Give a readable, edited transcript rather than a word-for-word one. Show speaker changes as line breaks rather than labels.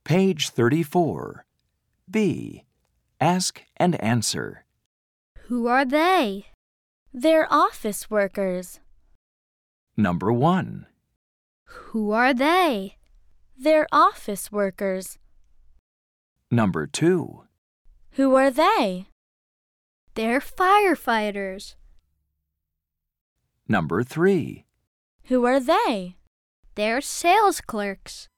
Page 34. B. Ask and answer.
Who are they?
They're office workers.
Number 1.
Who are they?
They're office workers.
Number 2.
Who are they?
They're firefighters.
Number 3.
Who are they?
They're sales clerks.